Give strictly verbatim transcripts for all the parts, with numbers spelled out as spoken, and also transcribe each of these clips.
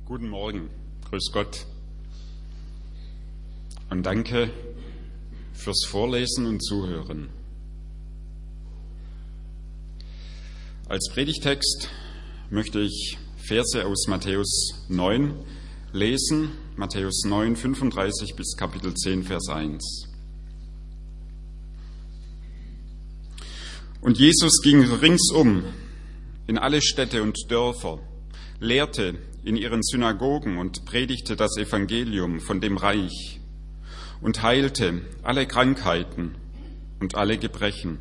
Guten Morgen, grüß Gott und danke fürs Vorlesen und Zuhören. Als Predigtext möchte ich Verse aus Matthäus neun lesen, Matthäus neun, fünfunddreißig bis Kapitel zehn, Vers eins. Und Jesus ging ringsum in alle Städte und Dörfer, lehrte in ihren Synagogen und predigte das Evangelium von dem Reich und heilte alle Krankheiten und alle Gebrechen.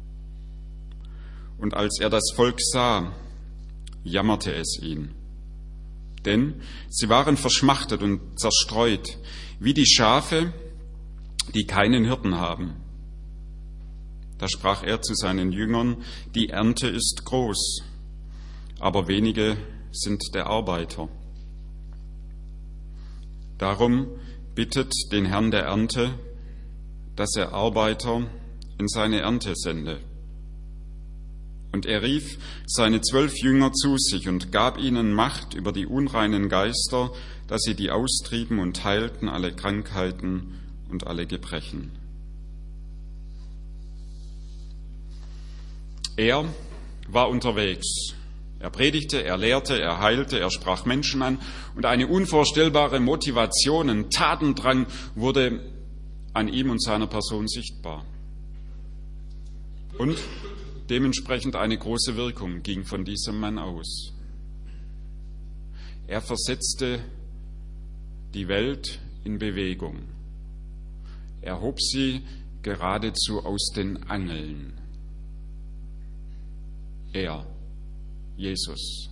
Und als er das Volk sah, jammerte es ihn, denn sie waren verschmachtet und zerstreut, wie die Schafe, die keinen Hirten haben. Da sprach er zu seinen Jüngern: Die Ernte ist groß, aber wenige sind der Arbeiter. Darum bittet den Herrn der Ernte, dass er Arbeiter in seine Ernte sende. Und er rief seine zwölf Jünger zu sich und gab ihnen Macht über die unreinen Geister, dass sie die austrieben und heilten alle Krankheiten und alle Gebrechen. Er war unterwegs. Er predigte, er lehrte, er heilte, er sprach Menschen an und eine unvorstellbare Motivation, ein Tatendrang wurde an ihm und seiner Person sichtbar. Und dementsprechend eine große Wirkung ging von diesem Mann aus. Er versetzte die Welt in Bewegung. Er hob sie geradezu aus den Angeln. Er, Jesus.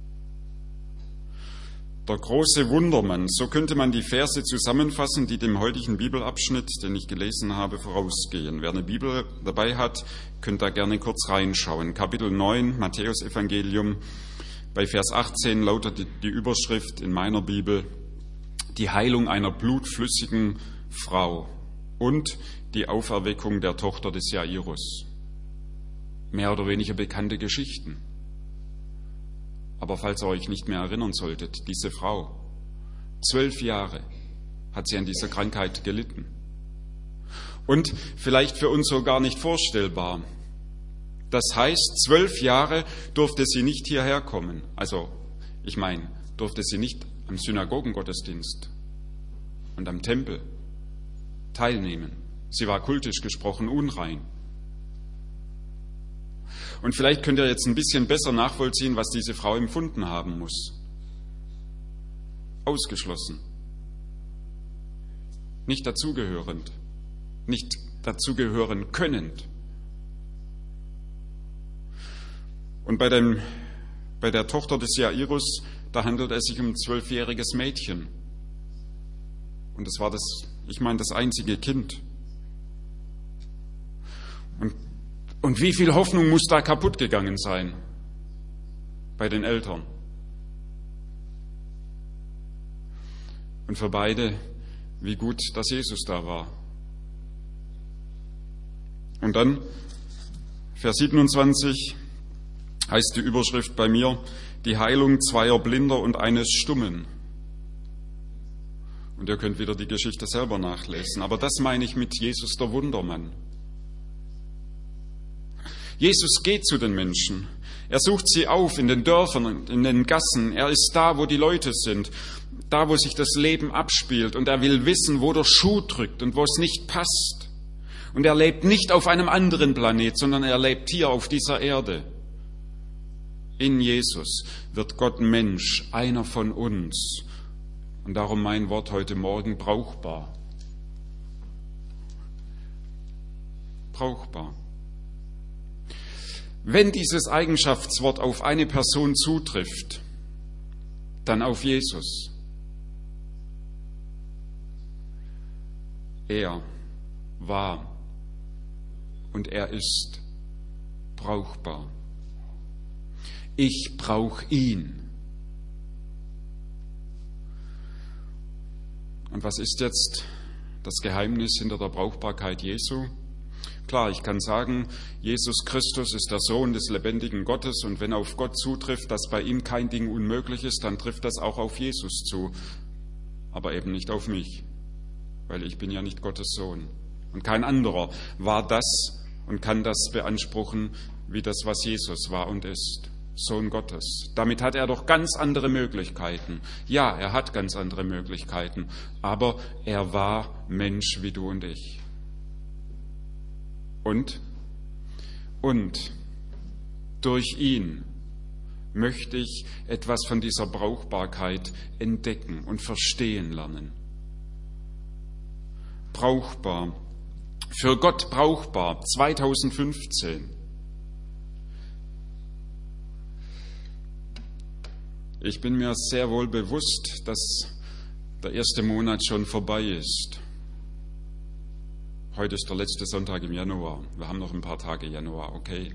Der große Wundermann, so könnte man die Verse zusammenfassen, die dem heutigen Bibelabschnitt, den ich gelesen habe, vorausgehen. Wer eine Bibel dabei hat, könnt da gerne kurz reinschauen. Kapitel neun, Matthäus-Evangelium, bei Vers achtzehn lautet die Überschrift in meiner Bibel: Die Heilung einer blutflüssigen Frau und die Auferweckung der Tochter des Jairus. Mehr oder weniger bekannte Geschichten. Aber falls ihr euch nicht mehr erinnern solltet, diese Frau, zwölf Jahre hat sie an dieser Krankheit gelitten. Und vielleicht für uns so gar nicht vorstellbar. Das heißt, zwölf Jahre durfte sie nicht hierher kommen. Also, ich meine, durfte sie nicht am Synagogengottesdienst und am Tempel teilnehmen. Sie war kultisch gesprochen unrein. Und vielleicht könnt ihr jetzt ein bisschen besser nachvollziehen, was diese Frau empfunden haben muss. Ausgeschlossen. Nicht dazugehörend. Nicht dazugehören könnend. Und bei, dem, bei der Tochter des Jairus, da handelt es sich um ein zwölfjähriges Mädchen. Und das war das, ich meine, das einzige Kind. Und Und wie viel Hoffnung muss da kaputt gegangen sein bei den Eltern? Und für beide, wie gut, dass Jesus da war. Und dann, Vers siebenundzwanzig, heißt die Überschrift bei mir: Die Heilung zweier Blinder und eines Stummen. Und ihr könnt wieder die Geschichte selber nachlesen. Aber das meine ich mit Jesus, der Wundermann. Jesus geht zu den Menschen. Er sucht sie auf in den Dörfern und in den Gassen. Er ist da, wo die Leute sind, da, wo sich das Leben abspielt. Und er will wissen, wo der Schuh drückt und wo es nicht passt. Und er lebt nicht auf einem anderen Planet, sondern er lebt hier auf dieser Erde. In Jesus wird Gott Mensch, einer von uns. Und darum mein Wort heute Morgen: brauchbar. Brauchbar. Wenn dieses Eigenschaftswort auf eine Person zutrifft, dann auf Jesus. Er war und er ist brauchbar. Ich brauche ihn. Und was ist jetzt das Geheimnis hinter der Brauchbarkeit Jesu? Klar, ich kann sagen, Jesus Christus ist der Sohn des lebendigen Gottes und wenn auf Gott zutrifft, dass bei ihm kein Ding unmöglich ist, dann trifft das auch auf Jesus zu, aber eben nicht auf mich, weil ich bin ja nicht Gottes Sohn. Und kein anderer war das und kann das beanspruchen, wie das, was Jesus war und ist, Sohn Gottes. Damit hat er doch ganz andere Möglichkeiten. Ja, er hat ganz andere Möglichkeiten, aber er war Mensch wie du und ich. Und, und durch ihn möchte ich etwas von dieser Brauchbarkeit entdecken und verstehen lernen. Brauchbar, für Gott brauchbar, zweitausendfünfzehn. Ich bin mir sehr wohl bewusst, dass der erste Monat schon vorbei ist. Heute ist der letzte Sonntag im Januar. Wir haben noch ein paar Tage Januar, okay.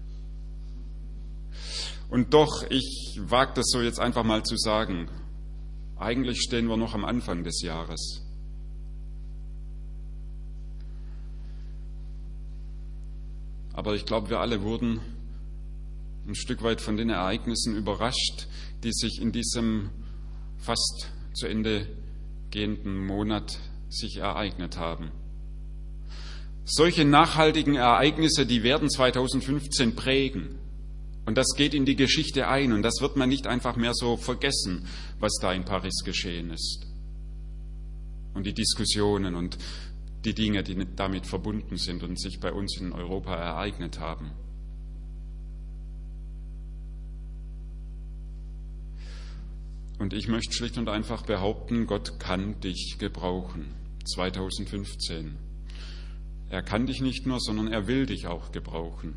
Und doch, ich wage das so jetzt einfach mal zu sagen, eigentlich stehen wir noch am Anfang des Jahres. Aber ich glaube, wir alle wurden ein Stück weit von den Ereignissen überrascht, die sich in diesem fast zu Ende gehenden Monat sich ereignet haben. Solche nachhaltigen Ereignisse, die werden zweitausendfünfzehn prägen. Und das geht in die Geschichte ein und das wird man nicht einfach mehr so vergessen, was da in Paris geschehen ist. Und die Diskussionen und die Dinge, die damit verbunden sind und sich bei uns in Europa ereignet haben. Und ich möchte schlicht und einfach behaupten, Gott kann dich gebrauchen, zweitausendfünfzehn. Er kann dich nicht nur, sondern er will dich auch gebrauchen.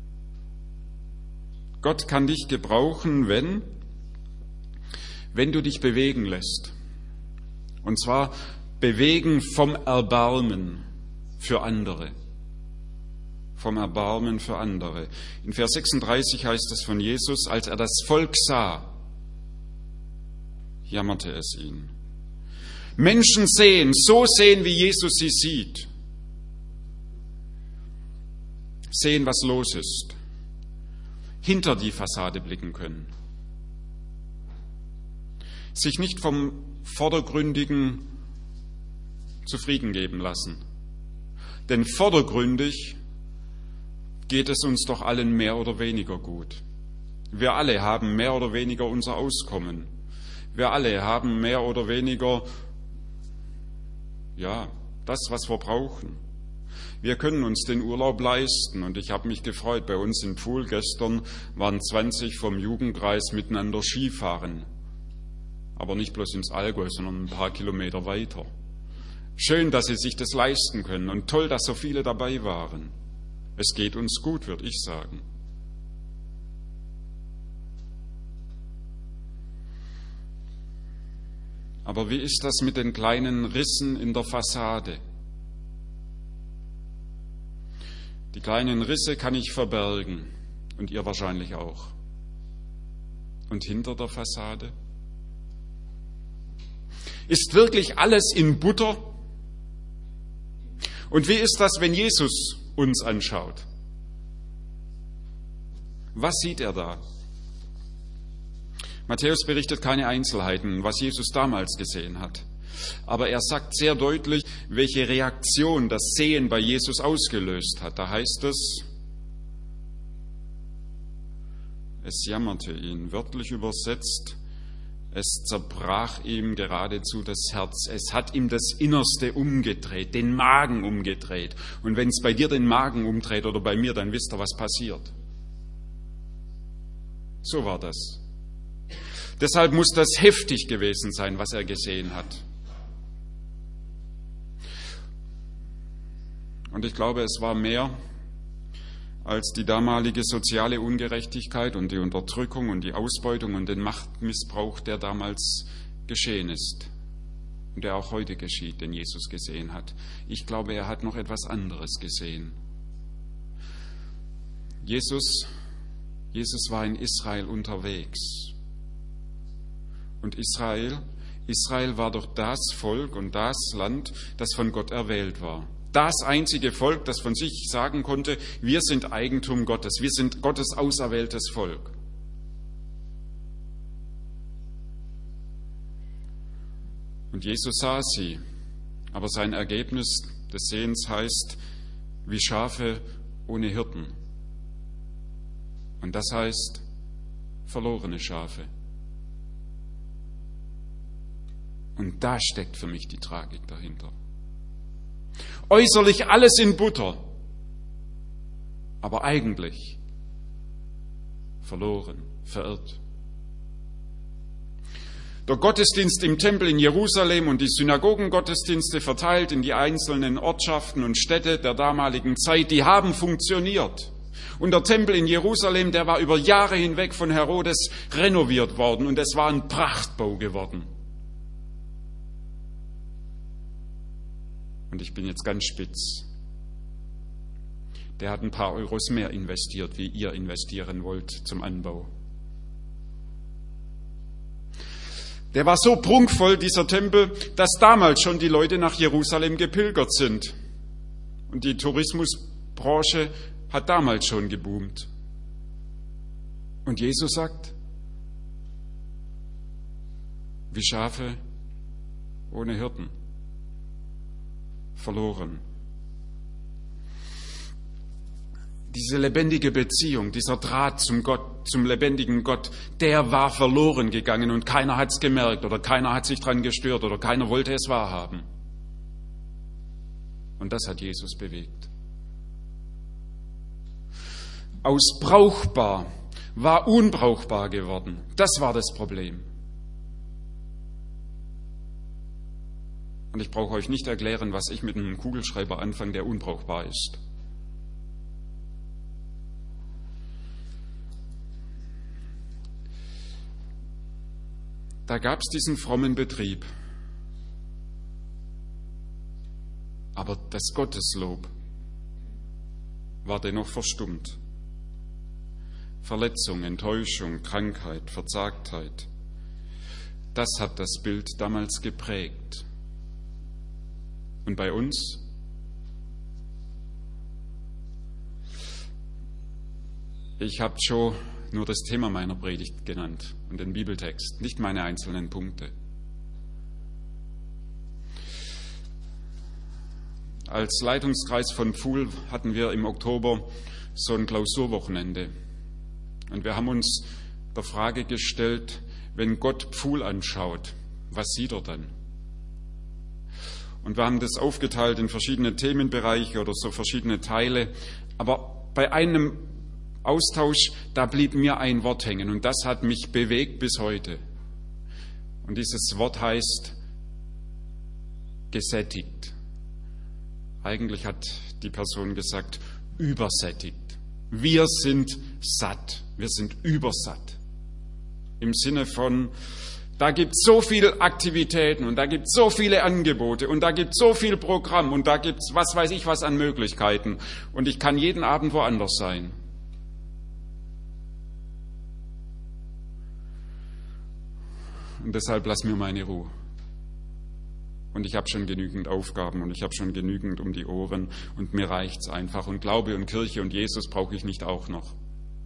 Gott kann dich gebrauchen, wenn, wenn du dich bewegen lässt. Und zwar bewegen vom Erbarmen für andere. Vom Erbarmen für andere. In Vers sechsunddreißig heißt es von Jesus, als er das Volk sah, jammerte es ihn. Menschen sehen, so sehen, wie Jesus sie sieht. Sehen, was los ist. Hinter die Fassade blicken können. Sich nicht vom Vordergründigen zufrieden geben lassen. Denn vordergründig geht es uns doch allen mehr oder weniger gut. Wir alle haben mehr oder weniger unser Auskommen. Wir alle haben mehr oder weniger, ja, das, was wir brauchen. Wir können uns den Urlaub leisten und ich habe mich gefreut, bei uns im Pool gestern waren zwanzig vom Jugendkreis miteinander Skifahren. Aber nicht bloß ins Allgäu, sondern ein paar Kilometer weiter. Schön, dass sie sich das leisten können und toll, dass so viele dabei waren. Es geht uns gut, würde ich sagen. Aber wie ist das mit den kleinen Rissen in der Fassade? Die kleinen Risse kann ich verbergen und ihr wahrscheinlich auch. Und hinter der Fassade? Ist wirklich alles in Butter? Und wie ist das, wenn Jesus uns anschaut? Was sieht er da? Matthäus berichtet keine Einzelheiten, was Jesus damals gesehen hat. Aber er sagt sehr deutlich, welche Reaktion das Sehen bei Jesus ausgelöst hat. Da heißt es, es jammerte ihn, wörtlich übersetzt, es zerbrach ihm geradezu das Herz. Es hat ihm das Innerste umgedreht, den Magen umgedreht. Und wenn es bei dir den Magen umdreht oder bei mir, dann wisst ihr, was passiert. So war das. Deshalb muss das heftig gewesen sein, was er gesehen hat. Und ich glaube, es war mehr als die damalige soziale Ungerechtigkeit und die Unterdrückung und die Ausbeutung und den Machtmissbrauch, der damals geschehen ist und der auch heute geschieht, den Jesus gesehen hat. Ich glaube, er hat noch etwas anderes gesehen. Jesus, Jesus war in Israel unterwegs. Und Israel, Israel war doch das Volk und das Land, das von Gott erwählt war. Das einzige Volk, das von sich sagen konnte, wir sind Eigentum Gottes, wir sind Gottes auserwähltes Volk. Und Jesus sah sie, aber sein Ergebnis des Sehens heißt, wie Schafe ohne Hirten. Und das heißt, verlorene Schafe. Und da steckt für mich die Tragik dahinter. Äußerlich alles in Butter, aber eigentlich verloren, verirrt. Der Gottesdienst im Tempel in Jerusalem und die Synagogengottesdienste verteilt in die einzelnen Ortschaften und Städte der damaligen Zeit, die haben funktioniert. Und der Tempel in Jerusalem, der war über Jahre hinweg von Herodes renoviert worden und es war ein Prachtbau geworden. Und ich bin jetzt ganz spitz. Der hat ein paar Euros mehr investiert, wie ihr investieren wollt zum Anbau. Der war so prunkvoll, dieser Tempel, dass damals schon die Leute nach Jerusalem gepilgert sind. Und die Tourismusbranche hat damals schon geboomt. Und Jesus sagt, wie Schafe ohne Hirten, verloren. Diese lebendige Beziehung, dieser Draht zum Gott, zum lebendigen Gott, der war verloren gegangen und keiner hat es gemerkt oder keiner hat sich dran gestört oder keiner wollte es wahrhaben. Und das hat Jesus bewegt. Aus brauchbar war unbrauchbar geworden. Das war das Problem. Und ich brauche euch nicht erklären, was ich mit einem Kugelschreiber anfange, der unbrauchbar ist. Da gab es diesen frommen Betrieb. Aber das Gotteslob war dennoch verstummt. Verletzung, Enttäuschung, Krankheit, Verzagtheit. Das hat das Bild damals geprägt. Und bei uns? Ich habe schon nur das Thema meiner Predigt genannt und den Bibeltext, nicht meine einzelnen Punkte. Als Leitungskreis von Pfuhl hatten wir im Oktober so ein Klausurwochenende. Und wir haben uns der Frage gestellt, wenn Gott Pfuhl anschaut, was sieht er dann? Und wir haben das aufgeteilt in verschiedene Themenbereiche oder so verschiedene Teile. Aber bei einem Austausch, da blieb mir ein Wort hängen und das hat mich bewegt bis heute. Und dieses Wort heißt gesättigt. Eigentlich hat die Person gesagt, übersättigt. Wir sind satt, wir sind übersatt. Im Sinne von, da gibt es so viele Aktivitäten und da gibt es so viele Angebote und da gibt es so viel Programm und da gibt es was weiß ich was an Möglichkeiten und ich kann jeden Abend woanders sein. Und deshalb lass mir meine Ruhe. Und ich habe schon genügend Aufgaben und ich habe schon genügend um die Ohren und mir reicht's einfach. Und Glaube und Kirche und Jesus brauche ich nicht auch noch.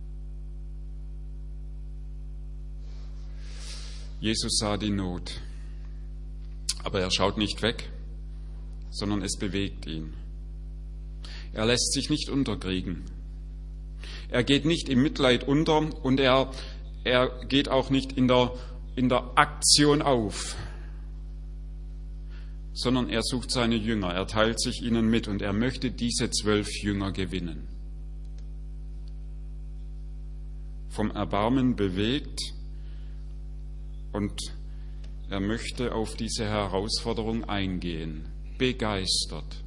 Jesus sah die Not, aber er schaut nicht weg, sondern es bewegt ihn. Er lässt sich nicht unterkriegen. Er geht nicht im Mitleid unter und er, er geht auch nicht in der in der Aktion auf, sondern er sucht seine Jünger, er teilt sich ihnen mit und er möchte diese zwölf Jünger gewinnen. Vom Erbarmen bewegt und er möchte auf diese Herausforderung eingehen, begeistert.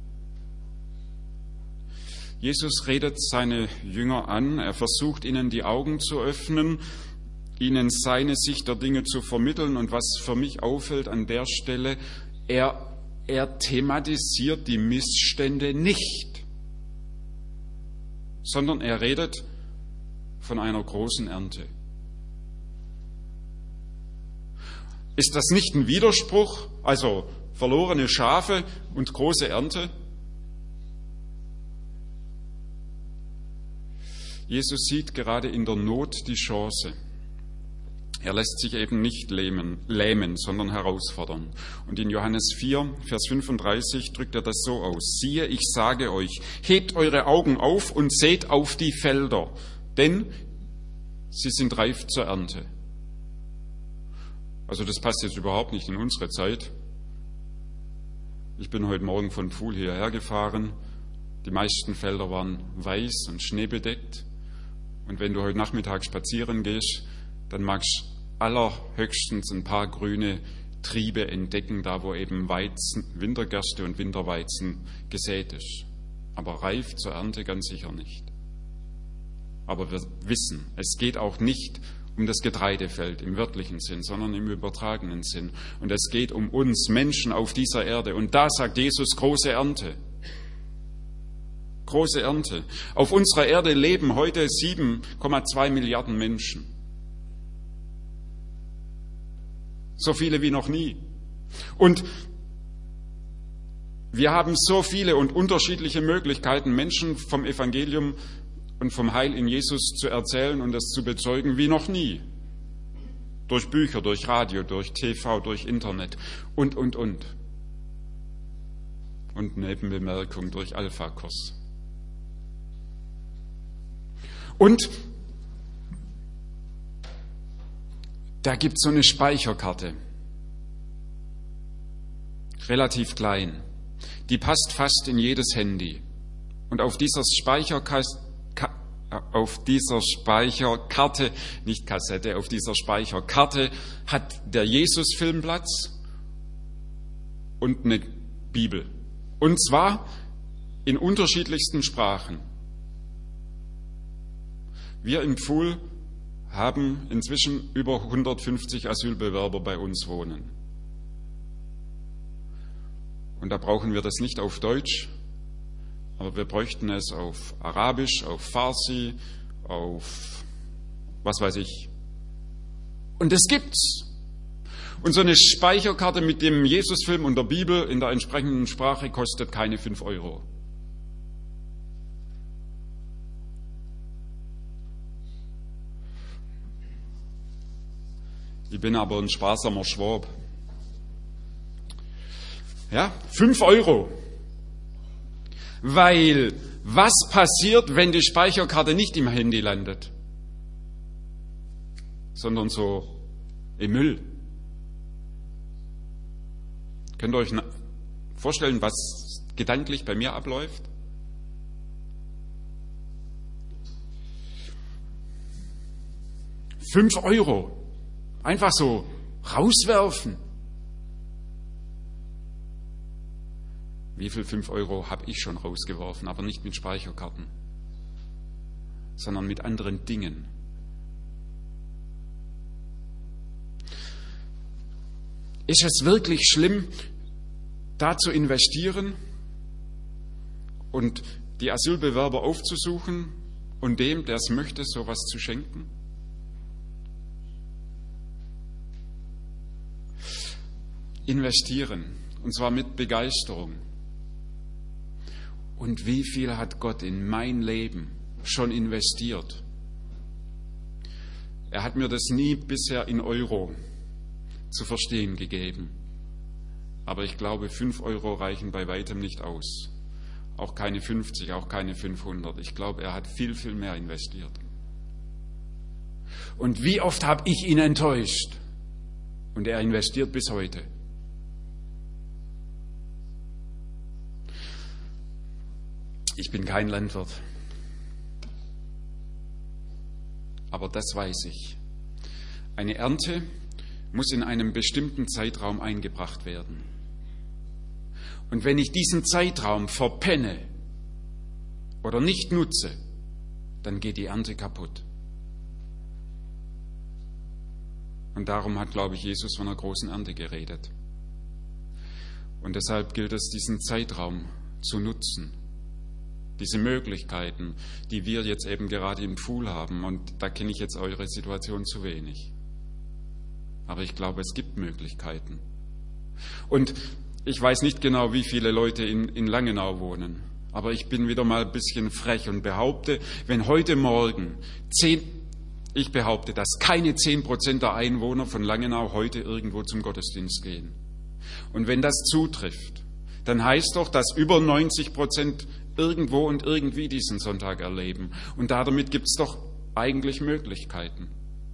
Jesus redet seine Jünger an, er versucht ihnen die Augen zu öffnen, ihnen seine Sicht der Dinge zu vermitteln. Und was für mich auffällt an der Stelle, er, er thematisiert die Missstände nicht, sondern er redet von einer großen Ernte. Ist das nicht ein Widerspruch? Also verlorene Schafe und große Ernte? Jesus sieht gerade in der Not die Chance. Er lässt sich eben nicht lähmen, lähmen, sondern herausfordern. Und in Johannes vier, Vers fünfunddreißig drückt er das so aus. Siehe, ich sage euch, hebt eure Augen auf und seht auf die Felder, denn sie sind reif zur Ernte. Also das passt jetzt überhaupt nicht in unsere Zeit. Ich bin heute Morgen von Pfuhl hierher gefahren. Die meisten Felder waren weiß und schneebedeckt. Und wenn du heute Nachmittag spazieren gehst, dann magst du allerhöchstens ein paar grüne Triebe entdecken, da wo eben Weizen, Wintergerste und Winterweizen gesät ist. Aber reif zur Ernte ganz sicher nicht. Aber wir wissen, es geht auch nicht um das Getreidefeld im wörtlichen Sinn, sondern im übertragenen Sinn. Und es geht um uns Menschen auf dieser Erde. Und da sagt Jesus, große Ernte. Große Ernte. Auf unserer Erde leben heute sieben Komma zwei Milliarden Menschen. So viele wie noch nie. Und wir haben so viele und unterschiedliche Möglichkeiten, Menschen vom Evangelium und vom Heil in Jesus zu erzählen und das zu bezeugen wie noch nie. Durch Bücher, durch Radio, durch T V, durch Internet und, und, und. Und Nebenbemerkung durch Alpha-Kurs. Und da gibt es so eine Speicherkarte, relativ klein, die passt fast in jedes Handy. Und auf dieser Speicherkarte, auf dieser Speicherkarte, nicht Kassette, auf dieser Speicherkarte hat der Jesus-Film Platz und eine Bibel. Und zwar in unterschiedlichsten Sprachen. Wir in Pfuhl haben inzwischen über hundertfünfzig Asylbewerber bei uns wohnen. Und da brauchen wir das nicht auf Deutsch, aber wir bräuchten es auf Arabisch, auf Farsi, auf was weiß ich. Und das gibt's. Und so eine Speicherkarte mit dem Jesusfilm und der Bibel in der entsprechenden Sprache kostet keine fünf Euro. Ich bin aber ein sparsamer Schwab. Ja, fünf Euro. Weil, was passiert, wenn die Speicherkarte nicht im Handy landet, sondern so im Müll? Könnt ihr euch vorstellen, was gedanklich bei mir abläuft? Fünf Euro. Einfach so rauswerfen. Wie viel fünf Euro habe ich schon rausgeworfen, aber nicht mit Speicherkarten, sondern mit anderen Dingen. Ist es wirklich schlimm, da zu investieren und die Asylbewerber aufzusuchen und dem, der es möchte, sowas zu schenken? Investieren, und zwar mit Begeisterung. Und wie viel hat Gott in mein Leben schon investiert? Er hat mir das nie bisher in Euro zu verstehen gegeben. Aber ich glaube, fünf Euro reichen bei weitem nicht aus. Auch keine fünfzig, auch keine fünfhundert. Ich glaube, er hat viel, viel mehr investiert. Und wie oft habe ich ihn enttäuscht? Und er investiert bis heute. Ich bin kein Landwirt. Aber das weiß ich. Eine Ernte muss in einem bestimmten Zeitraum eingebracht werden. Und wenn ich diesen Zeitraum verpenne oder nicht nutze, dann geht die Ernte kaputt. Und darum hat, glaube ich, Jesus von einer großen Ernte geredet. Und deshalb gilt es, diesen Zeitraum zu nutzen. Diese Möglichkeiten, die wir jetzt eben gerade im Pfuhl haben. Und da kenne ich jetzt eure Situation zu wenig. Aber ich glaube, es gibt Möglichkeiten. Und ich weiß nicht genau, wie viele Leute in, in Langenau wohnen. Aber ich bin wieder mal ein bisschen frech und behaupte, wenn heute Morgen zehn, ich behaupte, dass keine zehn Prozent der Einwohner von Langenau heute irgendwo zum Gottesdienst gehen. Und wenn das zutrifft, dann heißt doch, dass über neunzig Prozent irgendwo und irgendwie diesen Sonntag erleben. Und damit gibt es doch eigentlich Möglichkeiten.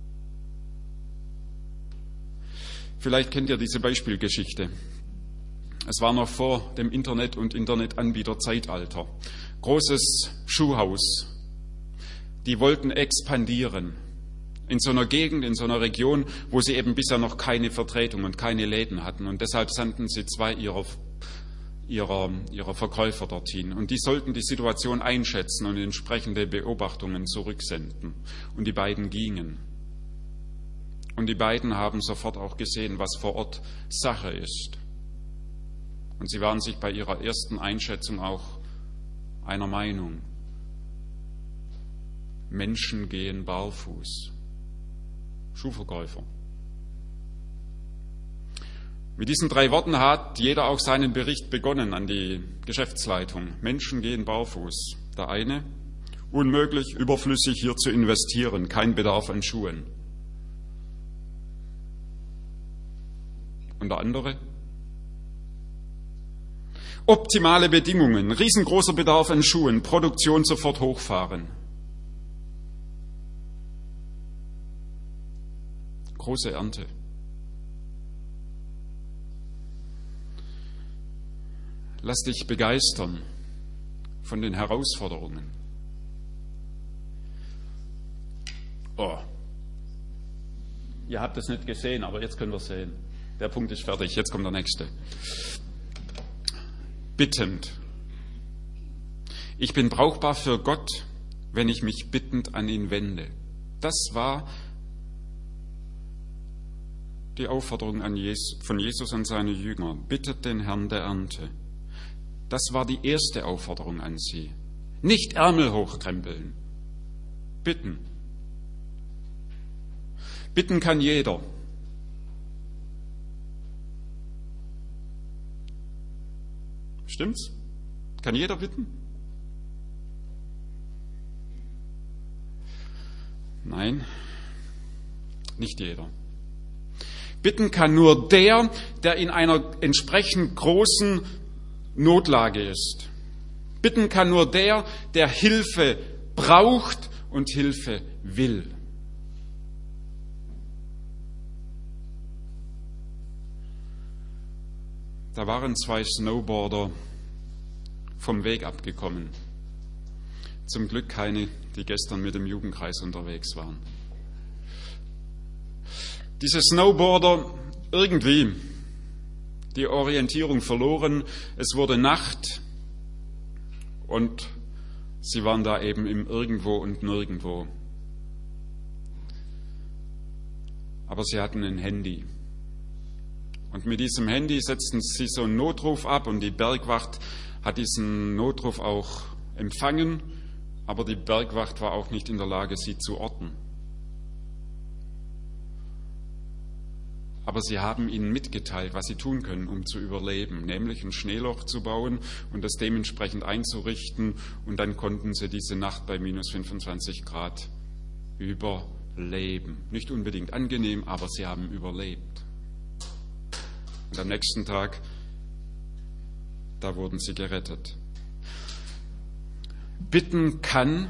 Vielleicht kennt ihr diese Beispielgeschichte. Es war noch vor dem Internet und Internetanbieterzeitalter. Großes Schuhhaus. Die wollten expandieren. In so einer Gegend, in so einer Region, wo sie eben bisher noch keine Vertretung und keine Läden hatten. Und deshalb sandten sie zwei ihrer, ihrer, ihrer Verkäufer dorthin. Und die sollten die Situation einschätzen und entsprechende Beobachtungen zurücksenden. Und die beiden gingen. Und die beiden haben sofort auch gesehen, was vor Ort Sache ist. Und sie waren sich bei ihrer ersten Einschätzung auch einer Meinung. Menschen gehen barfuß. Schuhverkäufer. Mit diesen drei Worten hat jeder auch seinen Bericht begonnen an die Geschäftsleitung. Menschen gehen barfuß. Der eine, unmöglich, überflüssig hier zu investieren, kein Bedarf an Schuhen. Und der andere, optimale Bedingungen, riesengroßer Bedarf an Schuhen, Produktion sofort hochfahren. Große Ernte. Lass dich begeistern von den Herausforderungen. Oh, ihr habt es nicht gesehen, aber jetzt können wir es sehen. Der Punkt ist fertig, jetzt kommt der nächste. Bittend. Ich bin brauchbar für Gott, wenn ich mich bittend an ihn wende. Das war die Aufforderung an Jesus, von Jesus an seine Jünger. Bittet den Herrn der Ernte. Das war die erste Aufforderung an sie. Nicht Ärmel hochkrempeln. Bitten. Bitten kann jeder. Stimmt's? Kann jeder bitten? Nein, nicht jeder. Bitten kann nur der, der in einer entsprechend großen Notlage ist. Bitten kann nur der, der Hilfe braucht und Hilfe will. Da waren zwei Snowboarder vom Weg abgekommen. Zum Glück keine, die gestern mit dem Jugendkreis unterwegs waren. Diese Snowboarder irgendwie die Orientierung verloren. Es wurde Nacht und sie waren da eben im Irgendwo und Nirgendwo. Aber sie hatten ein Handy. Und mit diesem Handy setzten sie so einen Notruf ab und die Bergwacht hat diesen Notruf auch empfangen, aber die Bergwacht war auch nicht in der Lage, sie zu orten. Aber sie haben ihnen mitgeteilt, was sie tun können, um zu überleben, nämlich ein Schneeloch zu bauen und das dementsprechend einzurichten. Und dann konnten sie diese Nacht bei minus fünfundzwanzig Grad überleben. Nicht unbedingt angenehm, aber sie haben überlebt. Und am nächsten Tag, da wurden sie gerettet. Bitten kann,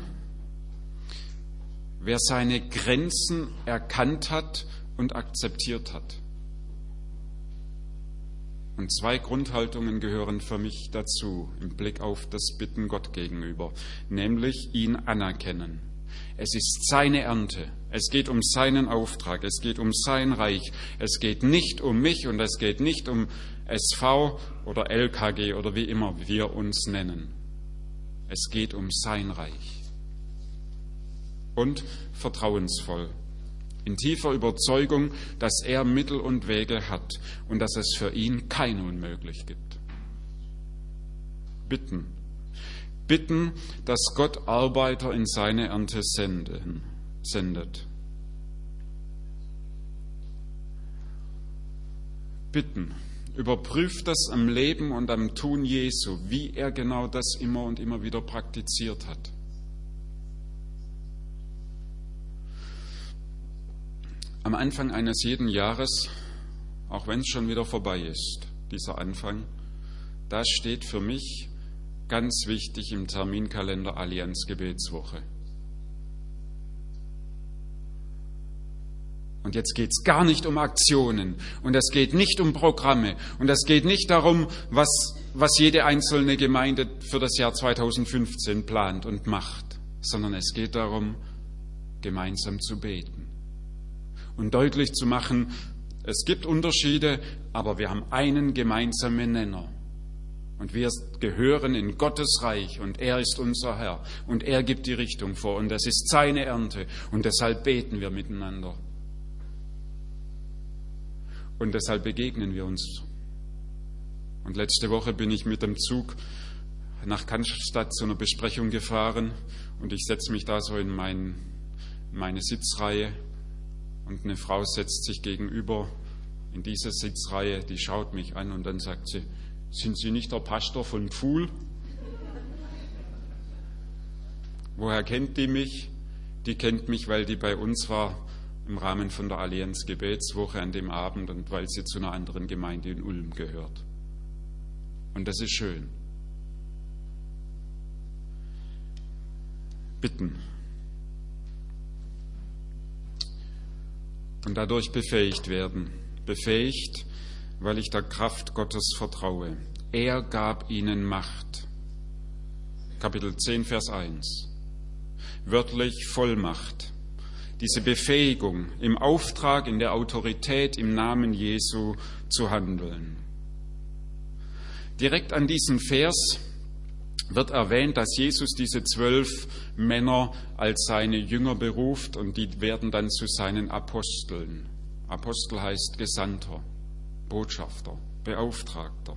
wer seine Grenzen erkannt hat und akzeptiert hat. Und zwei Grundhaltungen gehören für mich dazu im Blick auf das Bitten Gott gegenüber, nämlich ihn anerkennen. Es ist seine Ernte, es geht um seinen Auftrag, es geht um sein Reich, es geht nicht um mich und es geht nicht um S V oder L K G oder wie immer wir uns nennen. Es geht um sein Reich. Und vertrauensvoll. In tiefer Überzeugung, dass er Mittel und Wege hat und dass es für ihn kein Unmöglich gibt. Bitten. Bitten, dass Gott Arbeiter in seine Ernte senden, sendet. Bitten. Überprüft das am Leben und am Tun Jesu, wie er genau das immer und immer wieder praktiziert hat. Am Anfang eines jeden Jahres, auch wenn es schon wieder vorbei ist, dieser Anfang, da steht für mich ganz wichtig im Terminkalender Allianz Gebetswoche. Und jetzt geht es gar nicht um Aktionen und es geht nicht um Programme und es geht nicht darum, was, was jede einzelne Gemeinde für das Jahr zweitausendfünfzehn plant und macht, sondern es geht darum, gemeinsam zu beten und deutlich zu machen, es gibt Unterschiede, aber wir haben einen gemeinsamen Nenner. Und wir gehören in Gottes Reich und er ist unser Herr und er gibt die Richtung vor und es ist seine Ernte und deshalb beten wir miteinander. Und deshalb begegnen wir uns. Und letzte Woche bin ich mit dem Zug nach Cannstatt zu einer Besprechung gefahren und ich setze mich da so in mein, meine Sitzreihe und eine Frau setzt sich gegenüber in diese Sitzreihe, die schaut mich an und dann sagt sie, sind Sie nicht der Pastor von Pfuhl? Woher kennt die mich? Die kennt mich, weil die bei uns war im Rahmen von der Allianz Gebetswoche an dem Abend und weil sie zu einer anderen Gemeinde in Ulm gehört. Und das ist schön. Bitten. Und dadurch befähigt werden. Befähigt, weil ich der Kraft Gottes vertraue. Er gab ihnen Macht. Kapitel zehn, Vers eins. Wörtlich Vollmacht. Diese Befähigung im Auftrag, in der Autorität, im Namen Jesu zu handeln. Direkt an diesem Vers wird erwähnt, dass Jesus diese zwölf Männer als seine Jünger beruft und die werden dann zu seinen Aposteln. Apostel heißt Gesandter, Botschafter, Beauftragter.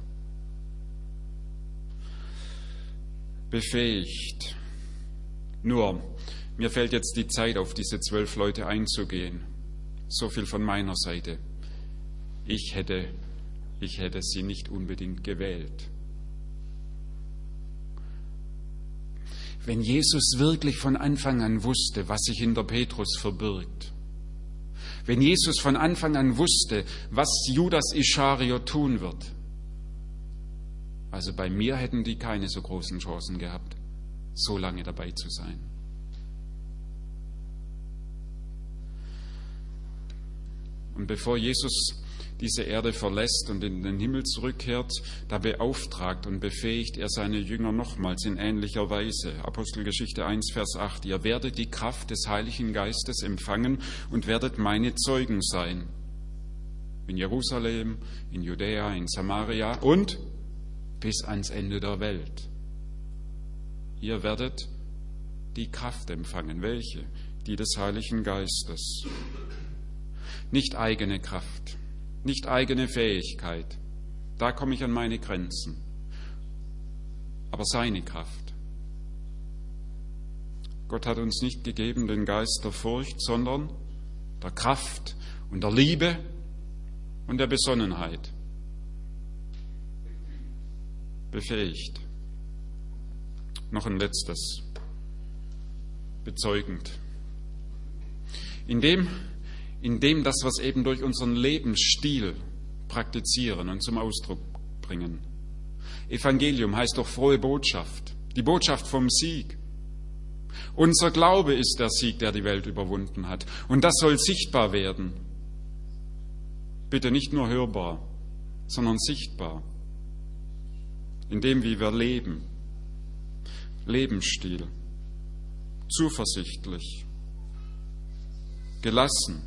Befähigt. Nur, mir fällt jetzt die Zeit, auf diese zwölf Leute einzugehen. So viel von meiner Seite. Ich hätte, ich hätte sie nicht unbedingt gewählt. Wenn Jesus wirklich von Anfang an wusste, was sich hinter Petrus verbirgt, wenn Jesus von Anfang an wusste, was Judas Ischariot tun wird, also bei mir hätten die keine so großen Chancen gehabt, so lange dabei zu sein. Und bevor Jesus diese Erde verlässt und in den Himmel zurückkehrt, da beauftragt und befähigt er seine Jünger nochmals in ähnlicher Weise. Apostelgeschichte eins, Vers acht. Ihr werdet die Kraft des Heiligen Geistes empfangen und werdet meine Zeugen sein. In Jerusalem, in Judäa, in Samaria und bis ans Ende der Welt. Ihr werdet die Kraft empfangen. Welche? Die des Heiligen Geistes. Nicht eigene Kraft, nicht eigene Fähigkeit. Da komme ich an meine Grenzen. Aber seine Kraft. Gott hat uns nicht gegeben den Geist der Furcht, sondern der Kraft und der Liebe und der Besonnenheit. Befähigt. Noch ein letztes. Bezeugend. Indem indem das, was eben durch unseren Lebensstil praktizieren und zum Ausdruck bringen. Evangelium heißt doch frohe Botschaft, die Botschaft vom Sieg. Unser Glaube ist der Sieg, der die Welt überwunden hat. Und das soll sichtbar werden. Bitte nicht nur hörbar, sondern sichtbar. In dem, wie wir leben. Lebensstil. Zuversichtlich. Gelassen.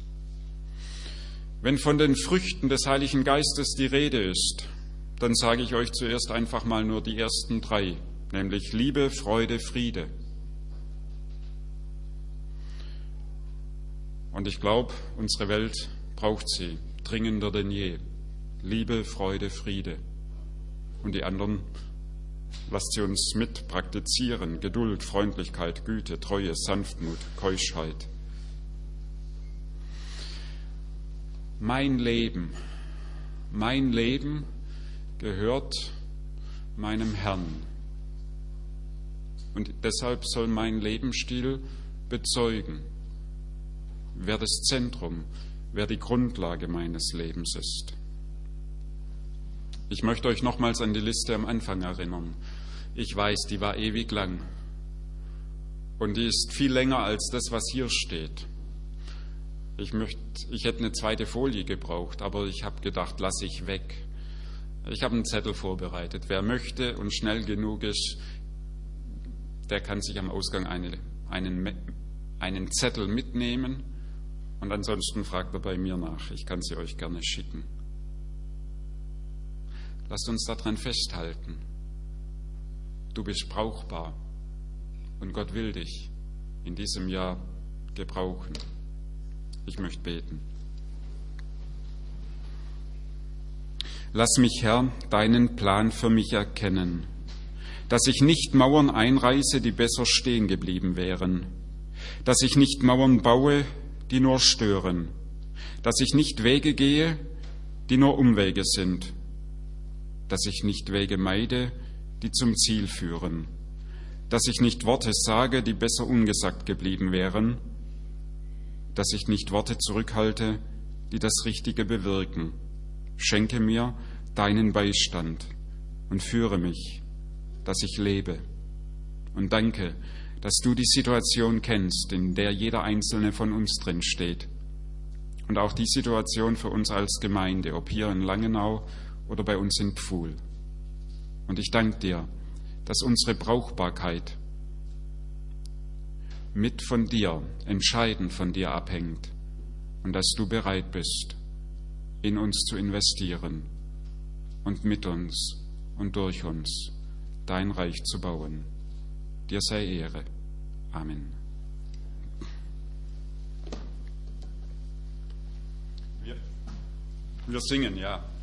Wenn von den Früchten des Heiligen Geistes die Rede ist, dann sage ich euch zuerst einfach mal nur die ersten drei, nämlich Liebe, Freude, Friede. Und ich glaube, unsere Welt braucht sie dringender denn je. Liebe, Freude, Friede. Und die anderen, lasst sie uns mit praktizieren. Geduld, Freundlichkeit, Güte, Treue, Sanftmut, Keuschheit. Mein Leben Mein Leben gehört meinem Herrn. Und deshalb soll mein Lebensstil bezeugen, wer das Zentrum, wer die Grundlage meines Lebens ist. Ich möchte euch nochmals an die Liste am Anfang erinnern. Ich weiß, die war ewig lang. Und die ist viel länger als das, was hier steht. Ich, möchte, ich hätte eine zweite Folie gebraucht, aber ich habe gedacht, lasse ich weg. Ich habe einen Zettel vorbereitet. Wer möchte und schnell genug ist, der kann sich am Ausgang eine, einen, einen Zettel mitnehmen und ansonsten fragt er bei mir nach. Ich kann sie euch gerne schicken. Lasst uns daran festhalten. Du bist brauchbar und Gott will dich in diesem Jahr gebrauchen. Ich möchte beten. Lass mich, Herr, deinen Plan für mich erkennen, dass ich nicht Mauern einreiße, die besser stehen geblieben wären, dass ich nicht Mauern baue, die nur stören, dass ich nicht Wege gehe, die nur Umwege sind, dass ich nicht Wege meide, die zum Ziel führen, dass ich nicht Worte sage, die besser ungesagt geblieben wären, dass ich nicht Worte zurückhalte, die das Richtige bewirken. Schenke mir deinen Beistand und führe mich, dass ich lebe. Und danke, dass du die Situation kennst, in der jeder Einzelne von uns drin steht. Und auch die Situation für uns als Gemeinde, ob hier in Langenau oder bei uns in Pfuhl. Und ich danke dir, dass unsere Brauchbarkeit mit von dir, entscheidend von dir abhängt und dass du bereit bist, in uns zu investieren und mit uns und durch uns dein Reich zu bauen. Dir sei Ehre. Amen. Wir, wir singen, ja.